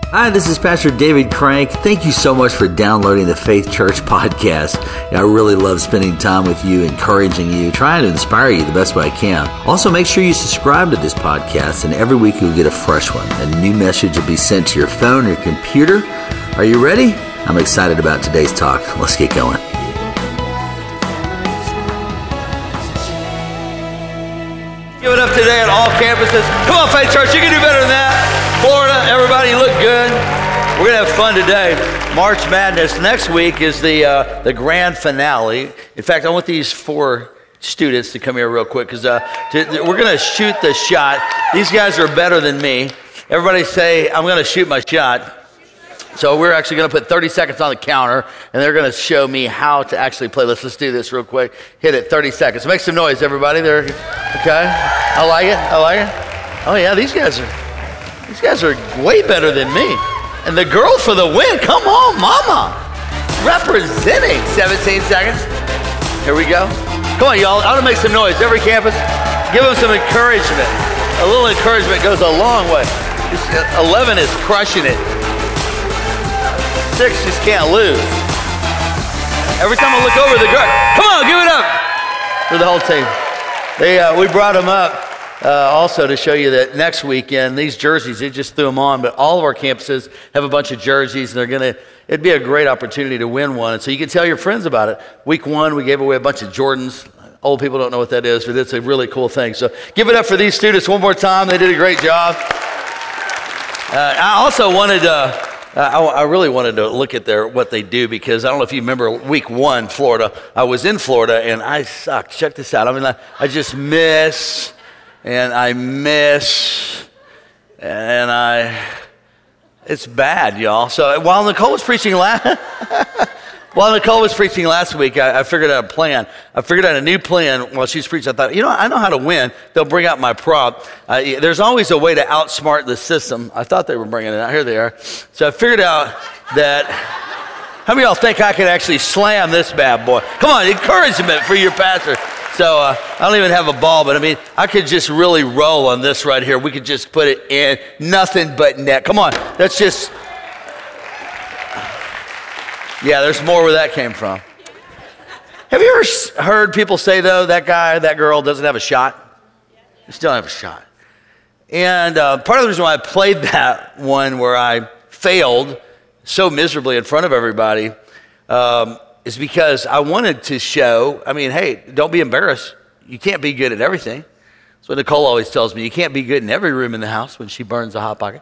Hi, this is Pastor David Crank. Thank you so much for downloading the Faith Church podcast. I really love spending time with you, encouraging you, trying to inspire you the best way I can. Also, make sure you subscribe to this podcast, and every week you'll get a fresh one. A new message will be sent to your phone or your computer. Are you ready? I'm excited about today's talk. Let's get going. Give it up today at all campuses. Come on, Faith Church, you can do better than that. Florida, everybody, you look good. We're going to have fun today. March Madness. Next week is the grand finale. In fact, I want these 4 students to come here real quick because we're going to shoot the shot. These guys are better than me. Everybody say, I'm going to shoot my shot. So we're actually going to put 30 seconds on the counter, and they're going to show me how to actually play. Let's do this real quick. Hit it, 30 seconds. Make some noise, everybody. There, okay? I like it. Oh yeah, these guys are way better than me. And the girl for the win. Come on, mama. Representing. 17 seconds. Here we go. Come on, y'all. I want to make some noise. Every campus, give them some encouragement. A little encouragement goes a long way. 11 is crushing it. 6 just can't lose. Every time I look over the girl, come on, give it up for the whole team. We brought them up also to show you that next weekend, these jerseys, they just threw them on, but all of our campuses have a bunch of jerseys, and it'd be a great opportunity to win one. And so you can tell your friends about it. Week 1, we gave away a bunch of Jordans. Old people don't know what that is, but it's a really cool thing. So give it up for these students one more time. They did a great job. I also wanted I really wanted to look at what they do, because I don't know if you remember week 1, Florida. I was in Florida and I sucked. Check this out. I mean, I just miss, and it's bad, y'all. So while Nicole was preaching last week, I figured out a plan. I figured out a new plan while she was preaching. I thought, I know how to win. They'll bring out my prop. There's always a way to outsmart the system. I thought they were bringing it out. Here they are. So I figured out that, how many of y'all think I could actually slam this bad boy? Come on, encouragement for your pastor. So I don't even have a ball, but I could just really roll on this right here. We could just put it in, nothing but net. Come on, that's just... Yeah, there's more where that came from. Have you ever heard people say, though, that guy, that girl doesn't have a shot? They still have a shot. And part of the reason why I played that one where I failed so miserably in front of everybody is because I wanted to show, hey, don't be embarrassed. You can't be good at everything. That's what Nicole always tells me. You can't be good in every room in the house when she burns a Hot Pocket.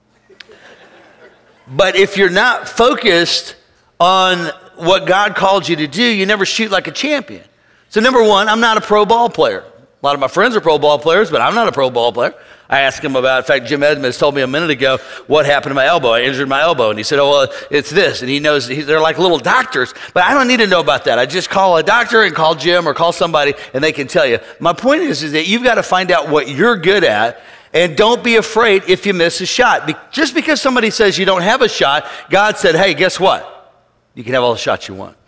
But if you're not focused on what God called you to do, you never shoot like a champion. So number 1, I'm not a pro ball player. A lot of my friends are pro ball players, but I'm not a pro ball player. I asked him about, in fact, Jim Edmonds told me a minute ago what happened to my elbow. I injured my elbow, and he said, it's this. And he knows, they're like little doctors, but I don't need to know about that. I just call a doctor and call Jim or call somebody, and they can tell you. My point is that you've got to find out what you're good at, and don't be afraid if you miss a shot. Just because somebody says you don't have a shot, God said, hey, guess what? You can have all the shots you want.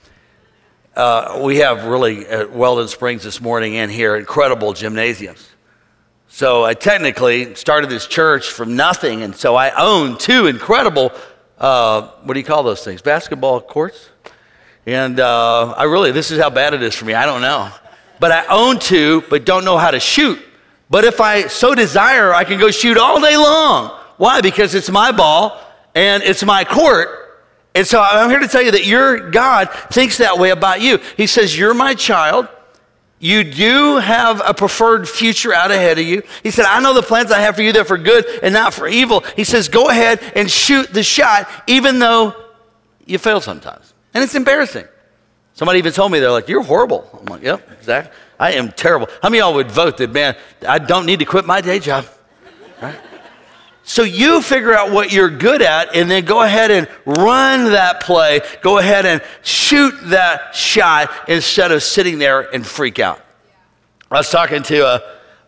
We have really, at Weldon Springs this morning and here, incredible gymnasiums. So I technically started this church from nothing, and so I own 2 incredible, what do you call those things, basketball courts? And this is how bad it is for me, I don't know. But I own 2, but don't know how to shoot. But if I so desire, I can go shoot all day long. Why? Because it's my ball, and it's my court. And so I'm here to tell you that your God thinks that way about you. He says, you're my child. You do have a preferred future out ahead of you. He said, I know the plans I have for you, they're for good and not for evil. He says, go ahead and shoot the shot, even though you fail sometimes. And it's embarrassing. Somebody even told me, they're like, you're horrible. I'm like, yep, exactly. I am terrible. How many of y'all would vote that, man, I don't need to quit my day job, right? So you figure out what you're good at, and then go ahead and run that play. Go ahead and shoot that shot instead of sitting there and freak out. I was talking to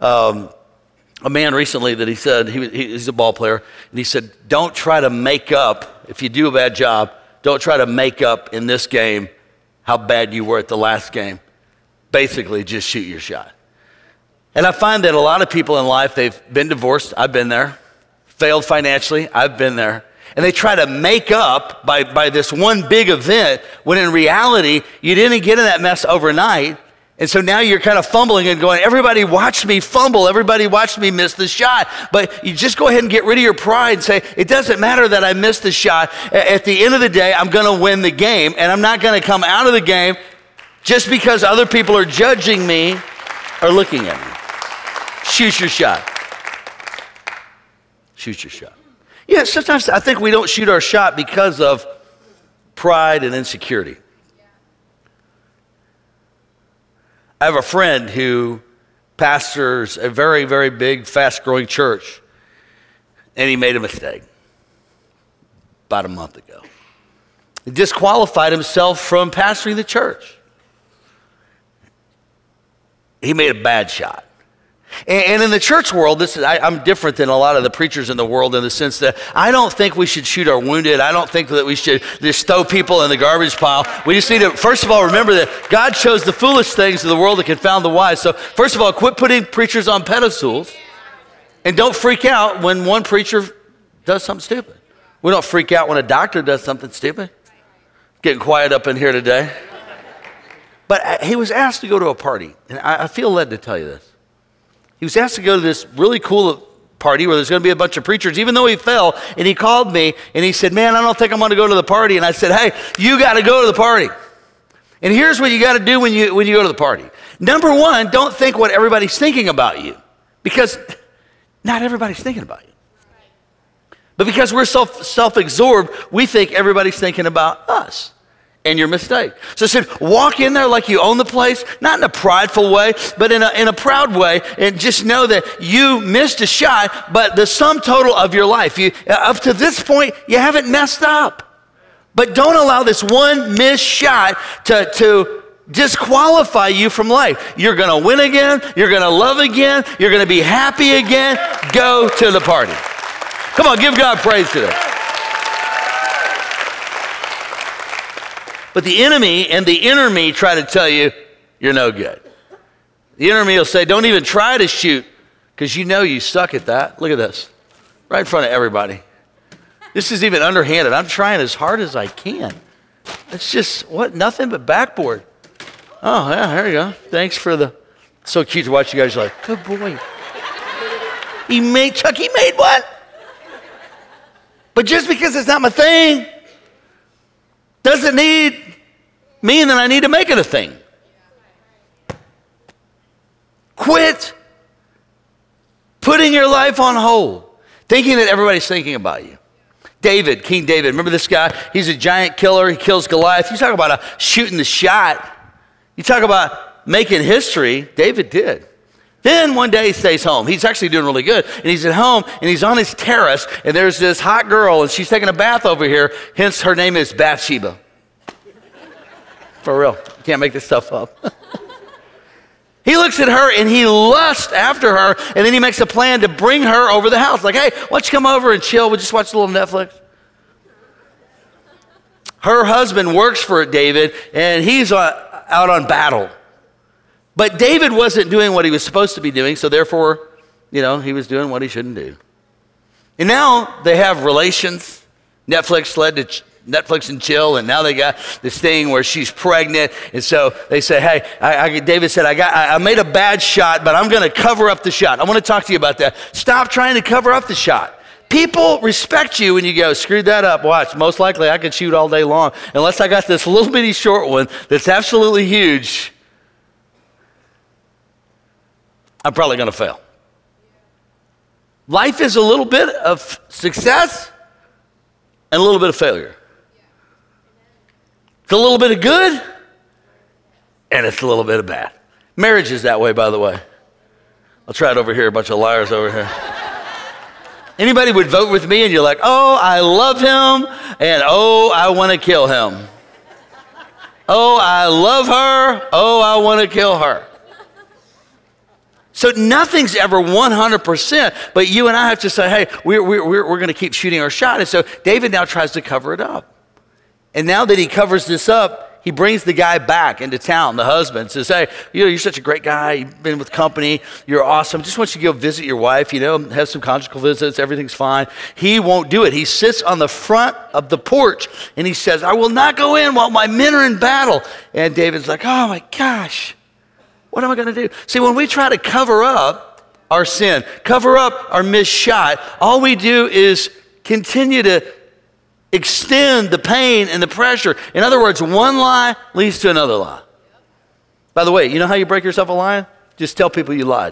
a man recently that he said, he's a ball player, and he said, don't try to make up, if you do a bad job, don't try to make up in this game how bad you were at the last game. Basically, just shoot your shot. And I find that a lot of people in life, they've been divorced. I've been there. Failed financially. I've been there. And they try to make up by this one big event, when in reality, you didn't get in that mess overnight. And so now you're kind of fumbling and going, everybody watched me fumble. Everybody watched me miss the shot. But you just go ahead and get rid of your pride and say, it doesn't matter that I missed the shot. At the end of the day, I'm going to win the game. And I'm not going to come out of the game just because other people are judging me or looking at me. Shoot your shot. Shoot your shot. Yeah, sometimes I think we don't shoot our shot because of pride and insecurity. I have a friend who pastors a very, very big, fast-growing church, and he made a mistake about a month ago. He disqualified himself from pastoring the church. He made a bad shot. And in the church world, I'm different than a lot of the preachers in the world in the sense that I don't think we should shoot our wounded. I don't think that we should just throw people in the garbage pile. We just need to, first of all, remember that God chose the foolish things of the world to confound the wise. So first of all, quit putting preachers on pedestals, and don't freak out when one preacher does something stupid. We don't freak out when a doctor does something stupid. Getting quiet up in here today. But he was asked to go to a party, and I feel led to tell you this. He was asked to go to this really cool party where there's going to be a bunch of preachers, even though he fell. And he called me and he said, man, I don't think I'm going to go to the party. And I said, hey, you got to go to the party. And here's what you got to do when you go to the party. Number one, don't think what everybody's thinking about you, because not everybody's thinking about you. But because we're self-absorbed, we think everybody's thinking about us and your mistake. So I said, walk in there like you own the place, not in a prideful way, but in a proud way, and just know that you missed a shot, but the sum total of your life, up to this point, you haven't messed up. But don't allow this one missed shot to disqualify you from life. You're going to win again. You're going to love again. You're going to be happy again. Go to the party. Come on, give God praise today. But the enemy and the inner me try to tell you, you're no good. The inner me will say, don't even try to shoot, because you know you suck at that. Look at this, right in front of everybody. This is even underhanded. I'm trying as hard as I can. It's just, nothing but backboard. Oh, yeah, there you go. Thanks for so cute to watch you guys. You're like, good boy. Chucky made what? But just because it's not my thing, doesn't mean that I need to make it a thing. Quit putting your life on hold, thinking that everybody's thinking about you. David, King David, remember this guy? He's a giant killer. He kills Goliath. You talk about shooting the shot. You talk about making history. David did. Then one day he stays home. He's actually doing really good. And he's at home, and he's on his terrace, and there's this hot girl, and she's taking a bath over here. Hence, her name is Bathsheba. For real. You can't make this stuff up. He looks at her, and he lusts after her, and then he makes a plan to bring her over the house. Like, hey, why don't you come over and chill? We'll just watch a little Netflix. Her husband works for David, and he's out on battle. But David wasn't doing what he was supposed to be doing, so therefore, he was doing what he shouldn't do. And now they have relations. Netflix led to Netflix and chill, and now they got this thing where she's pregnant, and so they say, hey, David said, I made a bad shot, but I'm going to cover up the shot. I want to talk to you about that. Stop trying to cover up the shot. People respect you when you go, screwed that up. Watch, most likely I could shoot all day long. Unless I got this little bitty short one that's absolutely huge, I'm probably going to fail. Life is a little bit of success and a little bit of failure. It's a little bit of good and it's a little bit of bad. Marriage is that way, by the way. I'll try it over here, a bunch of liars over here. Anybody would vote with me and you're like, oh, I love him, and oh, I want to kill him. Oh, I love her, oh, I want to kill her. So nothing's ever 100%, but you and I have to say, hey, we're going to keep shooting our shot. And so David now tries to cover it up. And now that he covers this up, he brings the guy back into town, the husband, says, hey, you're such a great guy. You've been with company. You're awesome. Just want you to go visit your wife, have some conjugal visits. Everything's fine. He won't do it. He sits on the front of the porch and he says, I will not go in while my men are in battle. And David's like, oh my gosh, what am I going to do? See, when we try to cover up our sin, cover up our missed shot, all we do is continue to extend the pain and the pressure. In other words, one lie leads to another lie. By the way, you know how you break yourself a lie? Just tell people you lied.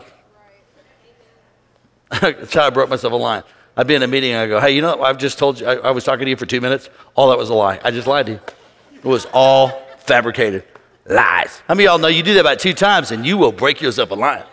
That's how I broke myself a lie. I'd be in a meeting and I go, hey, I've just told you, I was talking to you for 2 minutes. All that was a lie. I just lied to you. It was all fabricated lies. How many of y'all know you do that about 2 times and you will break yourself a lie?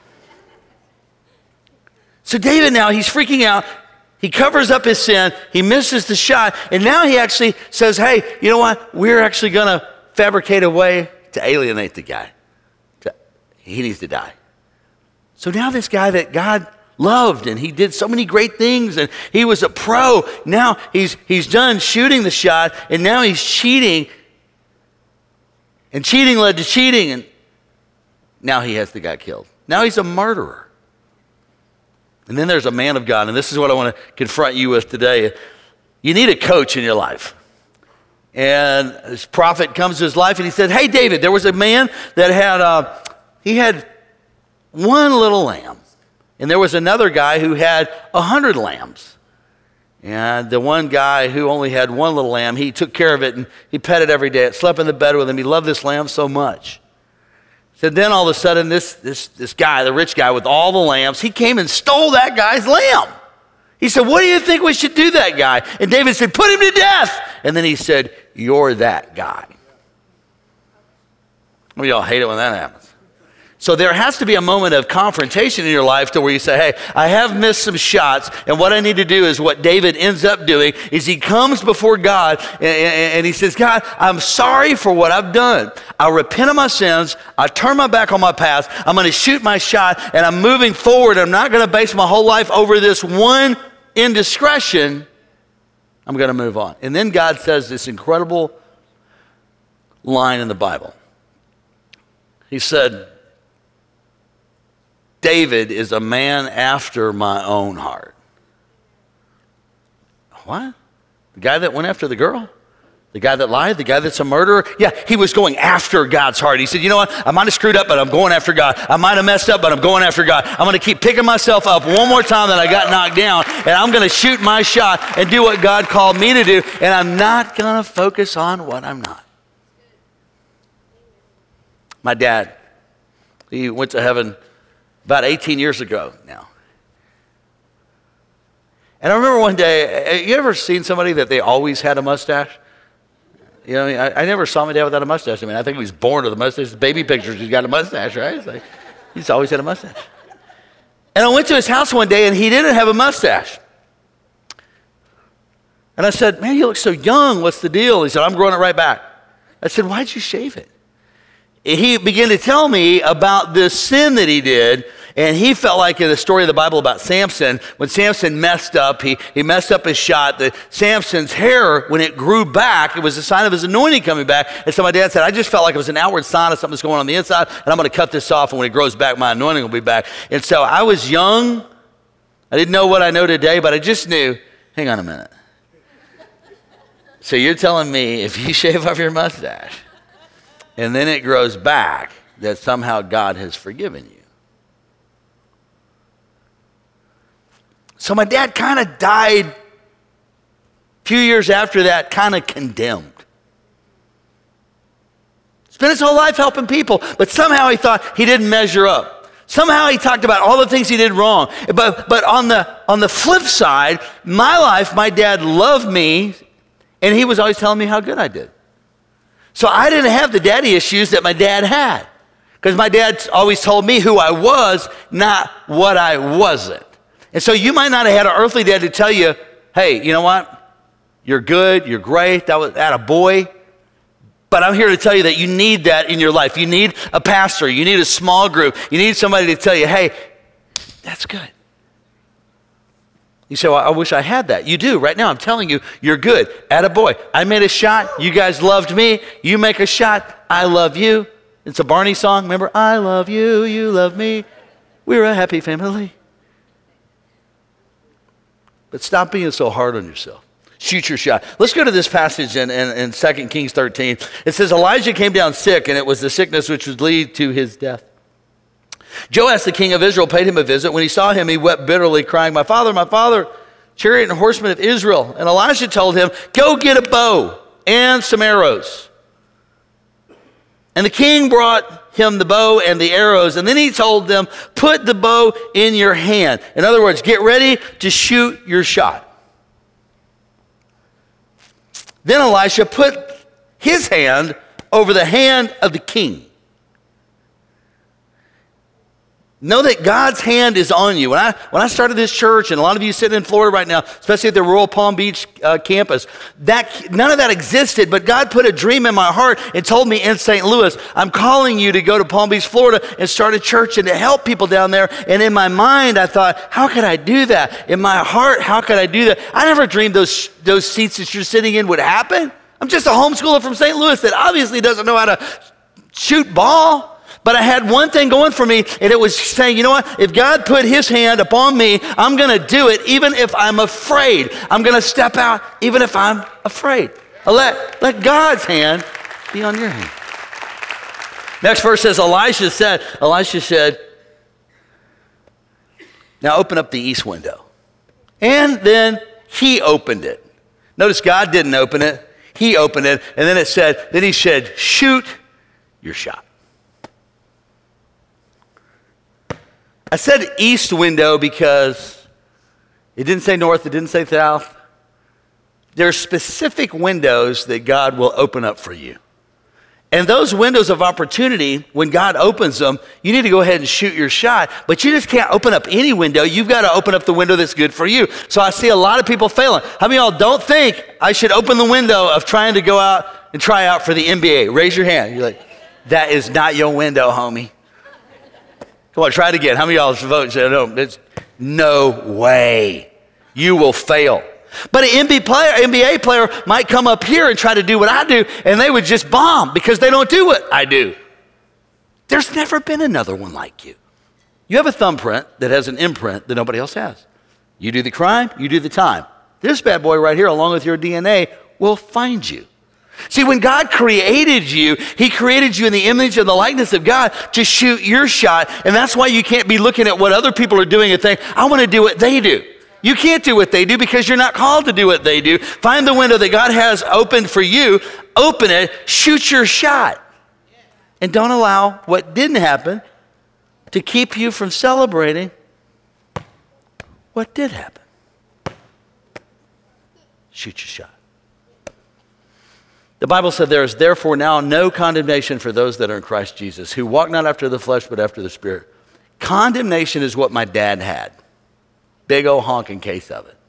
So David now, he's freaking out. He covers up his sin. He misses the shot. And now he actually says, hey, you know what? We're actually going to fabricate a way to alienate the guy. He needs to die. So now this guy that God loved and he did so many great things and he was a pro. Now he's done shooting the shot and now he's cheating. And cheating led to cheating. And now he has the guy killed. Now he's a murderer. And then there's a man of God, and this is what I want to confront you with today. You need a coach in your life. And this prophet comes to his life, and he said, hey, David, there was a man that had one little lamb. And there was another guy who had 100 lambs. And the one guy who only had one little lamb, he took care of it, and he pet it every day. It slept in the bed with him. He loved this lamb so much. So then all of a sudden, this guy, the rich guy with all the lambs, he came and stole that guy's lamb. He said, what do you think we should do that guy? And David said, put him to death. And then he said, you're that guy. Well, y'all hate it when that happens. So there has to be a moment of confrontation in your life to where you say, hey, I have missed some shots, and what I need to do is what David ends up doing is he comes before God and he says, God, I'm sorry for what I've done. I repent of my sins. I turn my back on my past. I'm going to shoot my shot, and I'm moving forward. I'm not going to base my whole life over this one indiscretion. I'm going to move on. And then God says this incredible line in the Bible. He said, David is a man after my own heart. What? The guy that went after the girl? The guy that lied? The guy that's a murderer? Yeah, he was going after God's heart. He said, you know what? I might have screwed up, but I'm going after God. I might have messed up, but I'm going after God. I'm going to keep picking myself up one more time that I got knocked down, and I'm going to shoot my shot and do what God called me to do, and I'm not going to focus on what I'm not. My dad, he went to heaven about 18 years ago now. And I remember one day, you ever seen somebody that they always had a mustache? You know, I never saw my dad without a mustache. I think he was born with a mustache. Baby pictures, he's got a mustache, right? It's like, he's always had a mustache. And I went to his house one day, and he didn't have a mustache. And I said, man, you look so young. What's the deal? He said, I'm growing it right back. I said, why'd you shave it? He began to tell me about this sin that he did, and he felt like in the story of the Bible about Samson, when Samson messed up, he messed up his shot, that Samson's hair, when it grew back, it was a sign of his anointing coming back. And so my dad said, I just felt like it was an outward sign of something that's going on the inside, and I'm going to cut this off, and when it grows back, my anointing will be back. And so I was young. I didn't know what I know today, but I just knew, hang on a minute. So you're telling me if you shave off your mustache, and then it grows back, that somehow God has forgiven you. So my dad kind of died a few years after that, kind of condemned. Spent his whole life helping people, but somehow he thought he didn't measure up. Somehow he talked about all the things he did wrong. But on the flip side, my life, my dad loved me, and he was always telling me how good I did. So I didn't have the daddy issues that my dad had, because my dad always told me who I was, not what I wasn't. And so you might not have had an earthly dad to tell you, hey, you know what? You're good, you're great, that was a boy. But I'm here to tell you that you need that in your life. You need a pastor, you need a small group, you need somebody to tell you, hey, that's good. You say, well, I wish I had that. You do. Right now, I'm telling you, you're good. Attaboy. I made a shot. You guys loved me. You make a shot. I love you. It's a Barney song. Remember? I love you. You love me. We're a happy family. But stop being so hard on yourself. Shoot your shot. Let's go to this passage in 2 Kings 13. It says, Elijah came down sick, and it was the sickness which would lead to his death. Joash, the king of Israel, paid him a visit. When he saw him, he wept bitterly, crying, my father, chariot and horsemen of Israel. And Elijah told him, go get a bow and some arrows. And the king brought him the bow and the arrows. And then he told them, put the bow in your hand. In other words, get ready to shoot your shot. Then Elisha put his hand over the hand of the king. Know that God's hand is on you. When I started this church, and a lot of you sitting in Florida right now, especially at the Royal Palm Beach campus, none of that existed, but God put a dream in my heart and told me in St. Louis, I'm calling you to go to Palm Beach, Florida, and start a church and to help people down there. And in my mind, I thought, how could I do that? In my heart, how could I do that? I never dreamed those seats that you're sitting in would happen. I'm just a homeschooler from St. Louis that obviously doesn't know how to shoot ball. But I had one thing going for me, and it was saying, you know what? If God put his hand upon me, I'm going to do it even if I'm afraid. I'm going to step out even if I'm afraid. Let God's hand be on your hand. Next verse says, Elisha said, now open up the east window. And then he opened it. Notice God didn't open it. He opened it. And then he said, shoot your shot. I said east window because it didn't say north, it didn't say south. There are specific windows that God will open up for you. And those windows of opportunity, when God opens them, you need to go ahead and shoot your shot, but you just can't open up any window. You've got to open up the window that's good for you. So I see a lot of people failing. How many of y'all don't think I should open the window of trying to go out and try out for the NBA? Raise your hand. You're like, that is not your window, homie. Come on, try it again. How many of y'all vote and say, no, there's no way. You will fail. But an NBA player might come up here and try to do what I do, and they would just bomb because they don't do what I do. There's never been another one like you. You have a thumbprint that has an imprint that nobody else has. You do the crime, you do the time. This bad boy right here, along with your DNA, will find you. See, when God created you, he created you in the image and the likeness of God to shoot your shot. And that's why you can't be looking at what other people are doing and think, I want to do what they do. You can't do what they do because you're not called to do what they do. Find the window that God has opened for you, open it, shoot your shot. And don't allow what didn't happen to keep you from celebrating what did happen. Shoot your shot. The Bible said there is therefore now no condemnation for those that are in Christ Jesus, who walk not after the flesh, but after the Spirit. Condemnation is what my dad had. Big old honking case of it.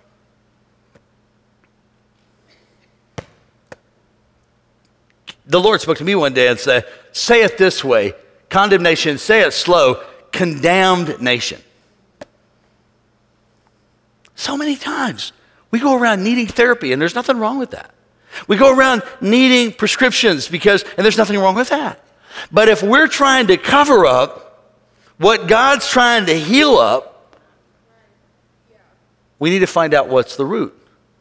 The Lord spoke to me one day and said, say it this way, condemnation, say it slow, condemned nation. So many times we go around needing therapy, and there's nothing wrong with that. We go around needing prescriptions and there's nothing wrong with that. But if we're trying to cover up what God's trying to heal up, we need to find out what's the root.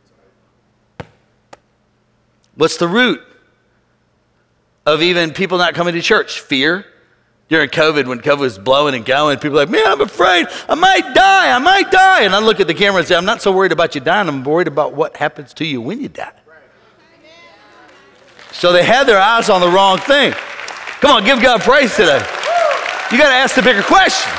What's the root of even people not coming to church? Fear. During COVID, when COVID was blowing and going, people were like, man, I'm afraid I might die. And I look at the camera and say, I'm not so worried about you dying, I'm worried about what happens to you when you die. So they had their eyes on the wrong thing. Come on, give God praise today. You got to ask the bigger question.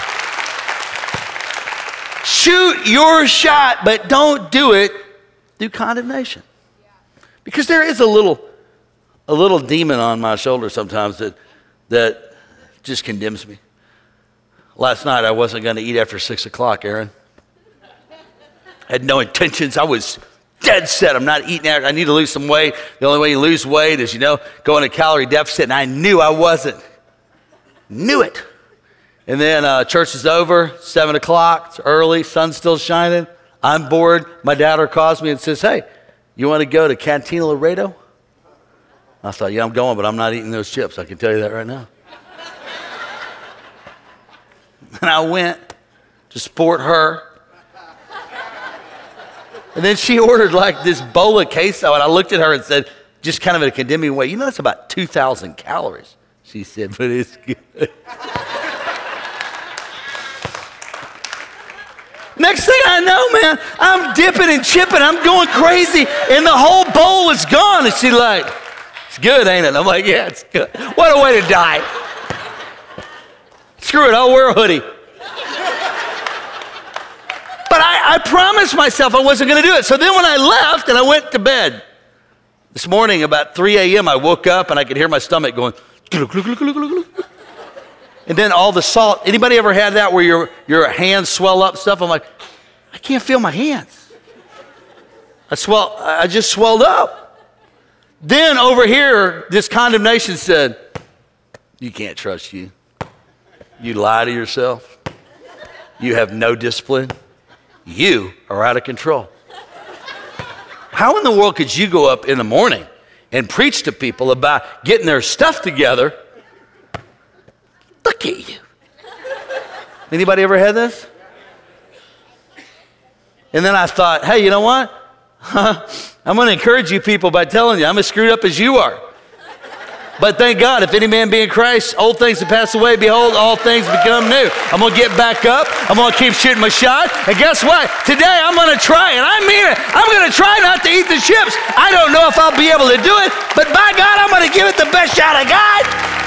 Shoot your shot, but don't do it through condemnation. Because there is a little demon on my shoulder sometimes that just condemns me. Last night I wasn't going to eat after 6 o'clock, Aaron. I had no intentions. I was dead set. I'm not eating after. I need to lose some weight. The only way you lose weight is, go in a calorie deficit. And I knew I wasn't. Knew it. And then church is over, 7 o'clock. It's early. Sun's still shining. I'm bored. My daughter calls me and says, hey, you want to go to Cantina Laredo? I thought, yeah, I'm going, but I'm not eating those chips. I can tell you that right now. And I went to support her. And then she ordered like this bowl of queso, and I looked at her and said, just kind of in a condemning way, that's about 2,000 calories. She said, but it's good. Next thing I know, man, I'm dipping and chipping. I'm going crazy, and the whole bowl is gone. And she's like, it's good, ain't it? I'm like, yeah, it's good. What a way to die. Screw it, I'll wear a hoodie. But I promised myself I wasn't going to do it. So then when I left and I went to bed, this morning about 3 a.m., I woke up and I could hear my stomach going, glug, glug, glug, glug, glug, glug. And then all the salt. Anybody ever had that where your hands swell up stuff? I'm like, I can't feel my hands. I just swelled up. Then over here, this condemnation said, you can't trust you. You lie to yourself. You have no discipline. You are out of control. How in the world could you go up in the morning and preach to people about getting their stuff together? Look at you. Anybody ever had this? And then I thought, hey, you know what? I'm going to encourage you people by telling you I'm as screwed up as you are. But thank God, if any man be in Christ, old things have passed away. Behold, all things become new. I'm going to get back up. I'm going to keep shooting my shot. And guess what? Today, I'm going to try, and I mean it. I'm going to try not to eat the chips. I don't know if I'll be able to do it, but by God, I'm going to give it the best shot I got.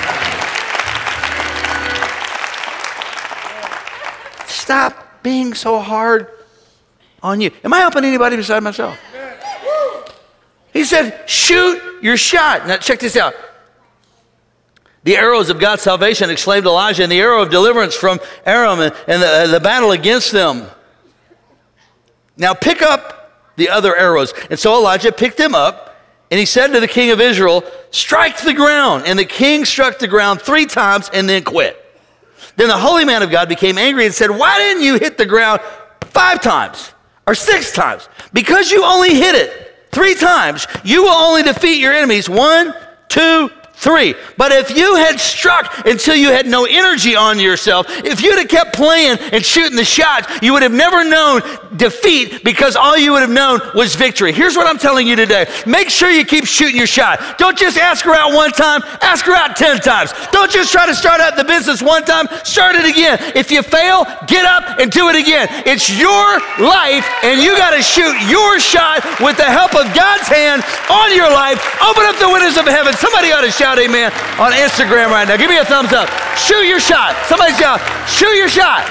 Stop being so hard on you. Am I helping anybody beside myself? He said, shoot your shot. Now, check this out. The arrows of God's salvation, exclaimed Elijah, and the arrow of deliverance from Aram, and the battle against them. Now pick up the other arrows. And so Elijah picked them up, and he said to the king of Israel, strike the ground. And the king struck the ground 3 times and then quit. Then the holy man of God became angry and said, why didn't you hit the ground 5 times or 6 times? Because you only hit it 3 times, you will only defeat your enemies 1, 2, 3. But if you had struck until you had no energy on yourself, if you'd have kept playing and shooting the shots, you would have never known defeat, because all you would have known was victory. Here's what I'm telling you today. Make sure you keep shooting your shot. Don't just ask her out 1 time, ask her out 10 times. Don't just try to start out the business 1 time, start it again. If you fail, get up and do it again. It's your life, and you got to shoot your shot with the help of God's hand on your life. Open up the windows of heaven. Somebody ought to shout amen on Instagram right now. Give me a thumbs up. Shoot your shot. Somebody shout, shoot your shot.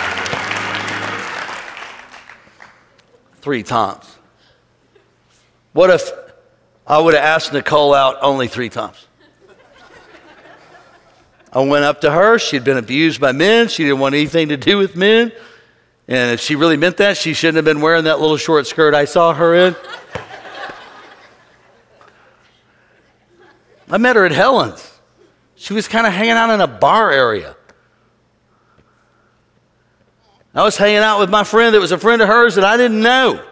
3 times. What if I would have asked Nicole out only 3 times? I went up to her. She'd been abused by men. She didn't want anything to do with men. And if she really meant that, she shouldn't have been wearing that little short skirt I saw her in. I met her at Helen's. She was kind of hanging out in a bar area. I was hanging out with my friend that was a friend of hers that I didn't know.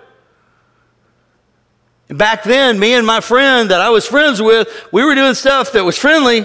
And back then, me and my friend that I was friends with, we were doing stuff that was friendly.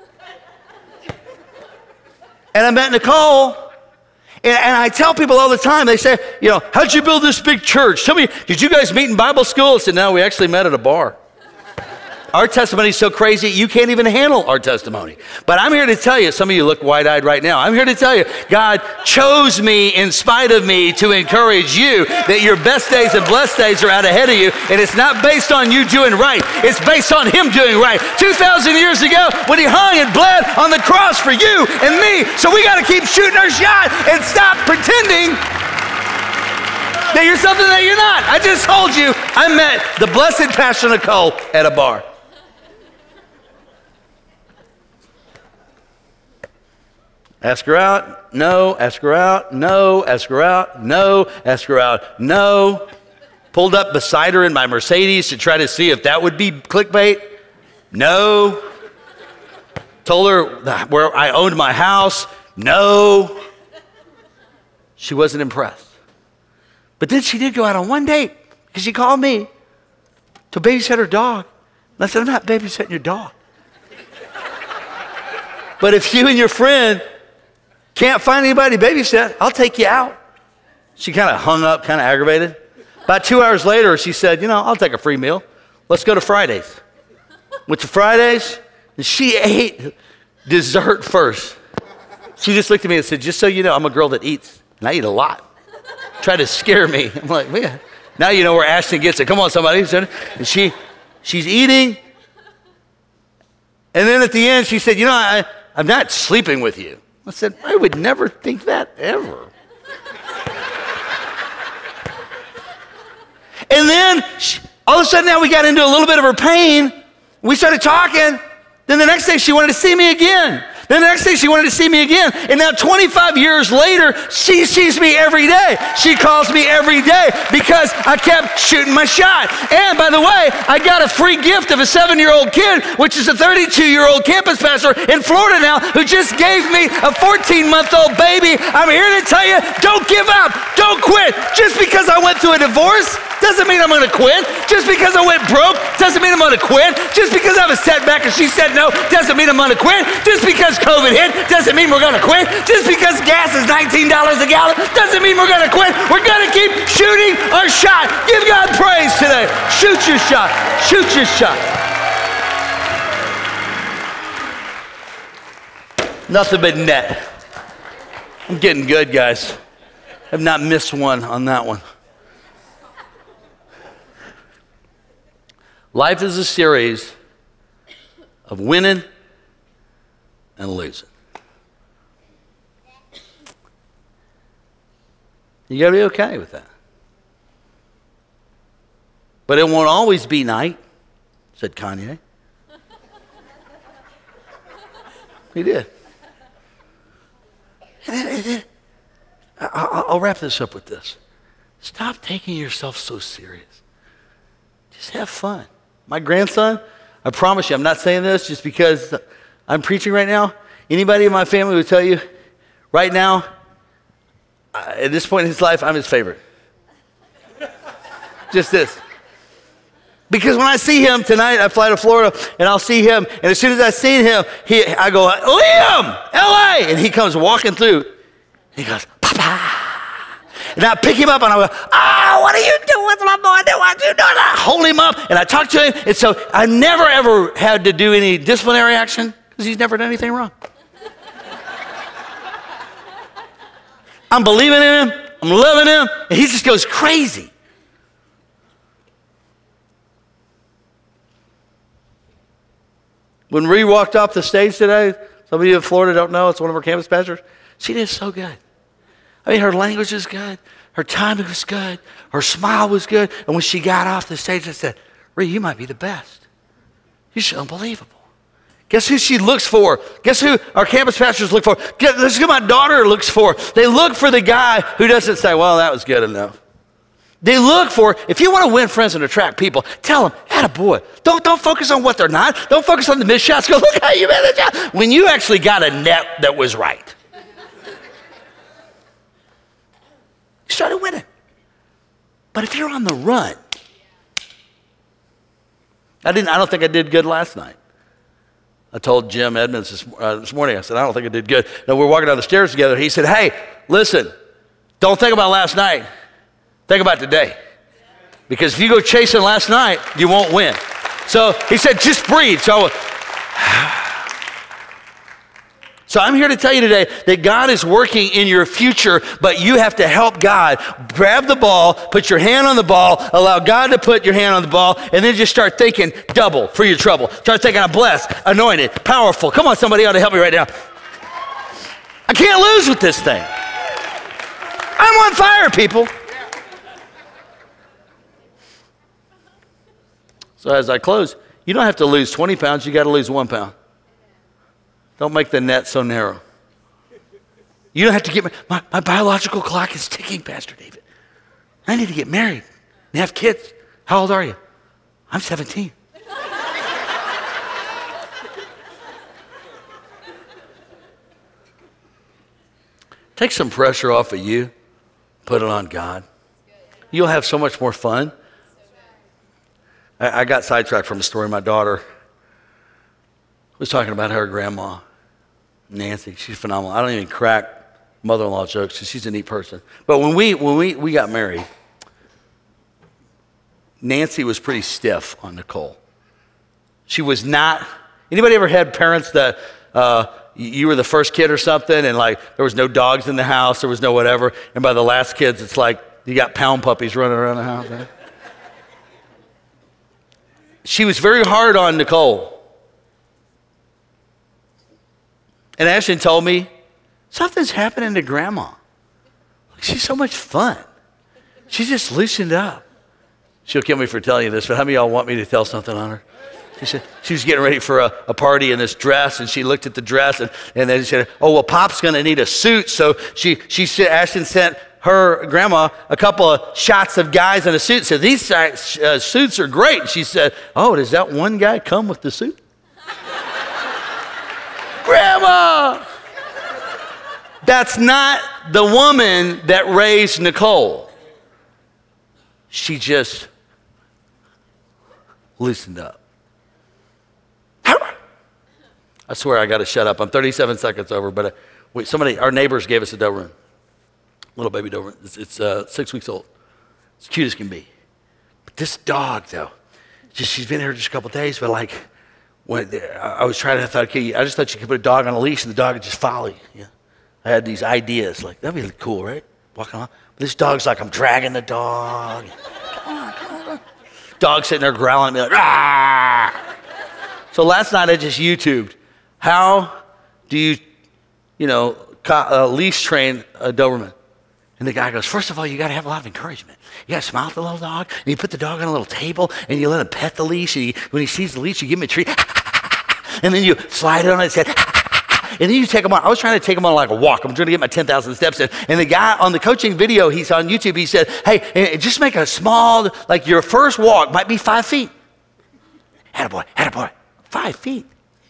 And I met Nicole. And I tell people all the time, they say, how'd you build this big church? Tell me, did you guys meet in Bible school? I said, no, we actually met at a bar. Our testimony is so crazy, you can't even handle our testimony. But I'm here to tell you, some of you look wide-eyed right now. I'm here to tell you, God chose me in spite of me to encourage you that your best days and blessed days are out ahead of you. And it's not based on you doing right. It's based on him doing right. 2,000 years ago, when he hung and bled on the cross for you and me. So we got to keep shooting our shot and stop pretending that you're something that you're not. I just told you I met the blessed Pastor Nicole at a bar. Ask her out, no. Ask her out, no. Ask her out, no. Ask her out, no. Pulled up beside her in my Mercedes to try to see if that would be clickbait. No. Told her where I owned my house. No. She wasn't impressed. But then she did go out on one date because she called me to babysit her dog. And I said, I'm not babysitting your dog. But if you and your friend can't find anybody to babysit, I'll take you out. She kind of hung up, kind of aggravated. About 2 hours later, she said, I'll take a free meal. Let's go to Fridays. Went to Fridays, and she ate dessert first. She just looked at me and said, just so you know, I'm a girl that eats, and I eat a lot. Tried to scare me. I'm like, yeah. Now you know where Ashton gets it. Come on, somebody. And she's eating. And then at the end, she said, I'm not sleeping with you. I said, I would never think that ever. And then all of a sudden now we got into a little bit of her pain. We started talking. Then the next day she wanted to see me again. Then the next day she wanted to see me again. And now 25 years later, she sees me every day. She calls me every day because I kept shooting my shot. And by the way, I got a free gift of a 7-year-old kid, which is a 32-year-old campus pastor in Florida now, who just gave me a 14-month-old baby. I'm here to tell you, don't give up. Don't quit. Just because I went through a divorce doesn't mean I'm going to quit. Just because I went broke doesn't mean I'm going to quit. Just because I have a setback and she said no doesn't mean I'm going to quit. Just because COVID hit doesn't mean we're going to quit. Just because gas is $19 a gallon doesn't mean we're going to quit. We're going to keep shooting our shot. Give God praise today. Shoot your shot. Shoot your shot. Nothing but net. I'm getting good, guys. I've not missed one on that one. Life is a series of winning and losing. You gotta be okay with that. But it won't always be night, said Kanye. He did. I'll wrap this up with this. Stop taking yourself so serious. Just have fun. My grandson, I promise you, I'm not saying this just because I'm preaching right now. Anybody in my family would tell you, right now, at this point in his life, I'm his favorite. Just this. Because when I see him tonight, I fly to Florida, and I'll see him, and as soon as I see him, I go, Liam, L.A., and he comes walking through. He goes, Papa. And I pick him up, and I go, what are you doing with my boy? What are you doing? I hold him up, and I talk to him, and so I never, ever had to do any disciplinary action because he's never done anything wrong. I'm believing in him. I'm loving him, and he just goes crazy. When Ree walked off the stage today, some of you in Florida don't know, it's one of our campus pastors, she did so good. I mean, her language is good. Her timing was good. Her smile was good. And when she got off the stage, I said, Ree, you might be the best. You're unbelievable. Guess who she looks for? Guess who our campus pastors look for? Guess who my daughter looks for? They look for the guy who doesn't say, well, that was good enough. They look for, if you want to win friends and attract people, tell them, attaboy. Don't focus on what they're not. Don't focus on the missed shots. Go, look how you made the shot. When you actually got a net that was right. You started winning. But if you're on the run, I don't think I did good last night. I told Jim Edmonds this morning, I said, I don't think I did good. No, we're walking down the stairs together. He said, hey, listen, don't think about last night. Think about today. Because if you go chasing last night, you won't win. So he said, just breathe. So I'm here to tell you today that God is working in your future, but you have to help God. Grab the ball, put your hand on the ball, allow God to put your hand on the ball, and then just start thinking double for your trouble. Start thinking, I'm blessed, anointed, powerful. Come on, somebody ought to help me right now. I can't lose with this thing. I'm on fire, people. So as I close, you don't have to lose 20 pounds, you got to lose 1 pound. Don't make the net so narrow. You don't have to get my biological clock is ticking, Pastor David. I need to get married and have kids. How old are you? I'm 17. Take some pressure off of you, put it on God. You'll have so much more fun. I got sidetracked from a story. My daughter was talking about her grandma, Nancy. She's phenomenal. I don't even crack mother-in-law jokes because she's a neat person. But when we got married, Nancy was pretty stiff on Nicole. She was not. Anybody ever had parents that you were the first kid or something, and like there was no dogs in the house, there was no whatever, and by the last kids, it's like you got pound puppies running around the house. Right? She was very hard on Nicole. And Ashton told me, something's happening to Grandma. She's so much fun. She just loosened up. She'll kill me for telling you this, but how many of y'all want me to tell something on her? She said she was getting ready for a party in this dress, and she looked at the dress, and then she said, oh, well, Pop's going to need a suit. So she said, Ashton sent her grandma a couple of shots of guys in a suit. Said, these suits are great. And she said, oh, does that one guy come with the suit? Grandma! That's not the woman that raised Nicole. She just loosened up. I swear I got to shut up. I'm 37 seconds over, but our neighbors gave us a Doberman, little baby Doberman. It's 6 weeks old. It's cute as can be. But this dog, though, she's been here just a couple of days, but like when I was trying to, I just thought you could put a dog on a leash and the dog would just follow you. Yeah. I had these ideas, like that'd be cool, right? Walking on. But this dog's like, I'm dragging the dog. Come on. Dog sitting there growling at me like, ah! So last night I just YouTubed, how do you leash train a Doberman? And the guy goes, first of all, you got to have a lot of encouragement. You got to smile at the little dog, and you put the dog on a little table, and you let him pet the leash, and when he sees the leash, you give him a treat, and then you slide it on his head, and then you take him on. I was trying to take him on like a walk. I'm trying to get my 10,000 steps in. And the guy on the coaching video, he's on YouTube, he said, hey, just make a small, like your first walk might be 5 feet. Attaboy, 5 feet.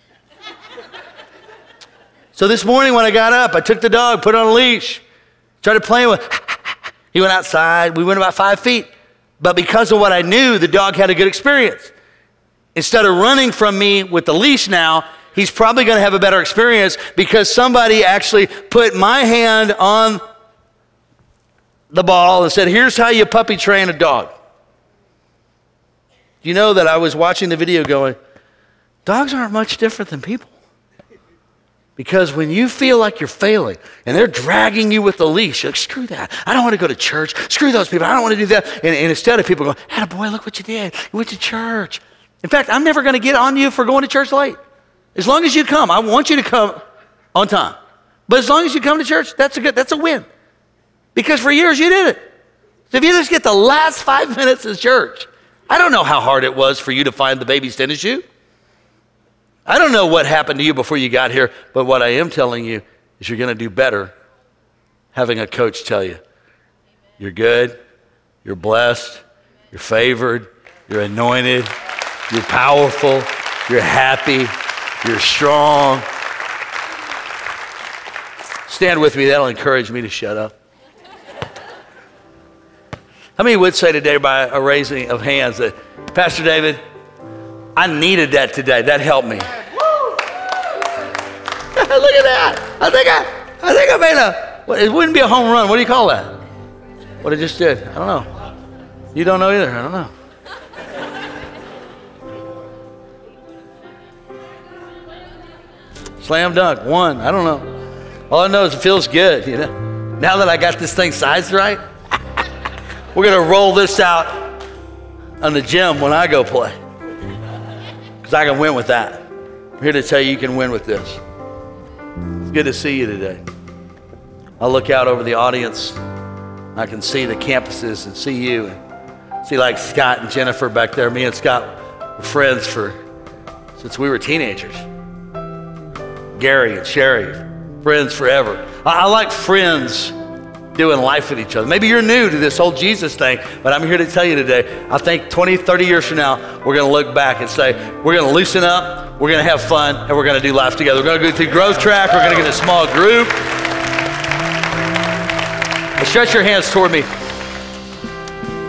So this morning when I got up, I took the dog, put it on a leash, started playing with He went outside. We went about 5 feet. But because of what I knew, the dog had a good experience. Instead of running from me with the leash now, he's probably going to have a better experience because somebody actually put my hand on the ball and said, here's how you puppy train a dog. You know that I was watching the video going, dogs aren't much different than people. Because when you feel like you're failing and they're dragging you with the leash, you're like, screw that. I don't want to go to church. Screw those people. I don't want to do that. And instead of people going, attaboy, look what you did. You went to church. In fact, I'm never going to get on you for going to church late. As long as you come, I want you to come on time. But as long as you come to church, that's a win. Because for years you did it. So if you just get the last 5 minutes of church, I don't know how hard it was for you to find the baby's tennis shoe. I don't know what happened to you before you got here, but what I am telling you is you're going to do better having a coach tell you, you're good, you're blessed, you're favored, you're anointed, you're powerful, you're happy, you're strong. Stand with me. That'll encourage me to shut up. How many would say today by a raising of hands that, Pastor David, I needed that today. That helped me. Look at that. I think I made it wouldn't be a home run. What do you call that? What I just did? I don't know. You don't know either. I don't know. Slam dunk, one. I don't know. All I know is it feels good, you know. Now that I got this thing sized right, we're going to roll this out on the gym when I go play. Because I can win with that. I'm here to tell you can win with this. It's good to see you today. I look out over the audience. I can see the campuses and see you. And see like Scott and Jennifer back there. Me and Scott were friends since we were teenagers. Gary and Sherry, friends forever. I like friends doing life with each other. Maybe you're new to this whole Jesus thing, but I'm here to tell you today, I think 20, 30 years from now, we're going to look back and say, we're going to loosen up, we're going to have fun, and we're going to do life together. We're going to go through Growth Track, we're going to get a small group. Stretch your hands toward me.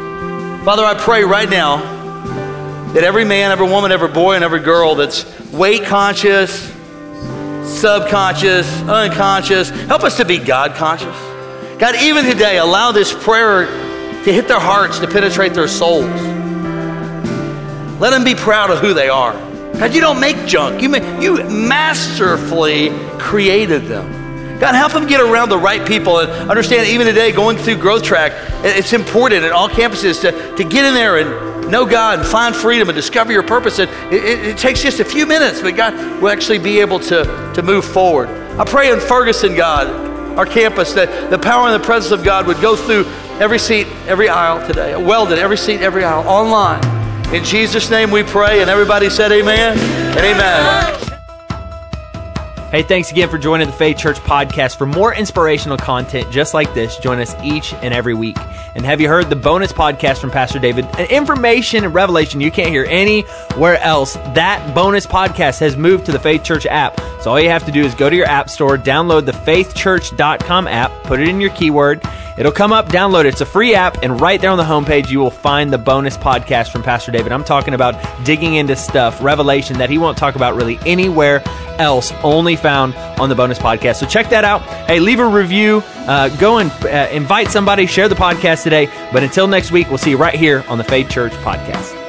Father, I pray right now that every man, every woman, every boy, and every girl that's weight conscious, subconscious, unconscious, help us to be God conscious. God, even today, allow this prayer to hit their hearts, to penetrate their souls. Let them be proud of who they are. God, you don't make junk. You masterfully created them. God, help them get around the right people and understand even today, going through Growth Track, it's important at all campuses to get in there and know God and find freedom and discover your purpose. And it takes just a few minutes, but God will actually be able to move forward. I pray in Ferguson, God, our campus, that the power and the presence of God would go through every seat, every aisle today. Welded, every seat, every aisle, online. In Jesus' name we pray, and everybody said amen and amen. Hey, thanks again for joining the Faith Church Podcast. For more inspirational content just like this, join us each and every week. And have you heard the bonus podcast from Pastor David? Information and revelation you can't hear anywhere else. That bonus podcast has moved to the Faith Church app. So all you have to do is go to your app store, download the faithchurch.com app, put it in your keyword. It'll come up, download it. It's a free app, and right there on the homepage, you will find the bonus podcast from Pastor David. I'm talking about digging into stuff, revelation that he won't talk about really anywhere else, only found on the bonus podcast. So check that out. Hey, leave a review. Go and invite somebody, share the podcast today. But until next week, we'll see you right here on the Faith Church Podcast.